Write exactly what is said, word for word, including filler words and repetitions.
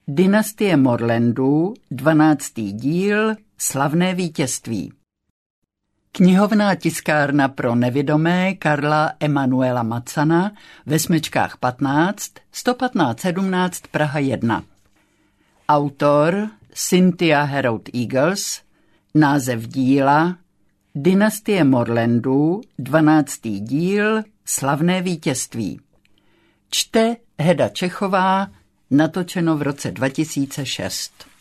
Dynastie Morlandů, dvanáctý díl, Slavné vítězství. Knihovná tiskárna pro nevidomé Karla Emanuela Macana ve Smečkách patnáct, sto patnáct sedmnáct Praha jedna. Autor Cynthia Herold Eagles, název díla Dynastie Morlandů, dvanáctý díl, Slavné vítězství. Čte Heda Čechová, natočeno v roce dva tisíce šest.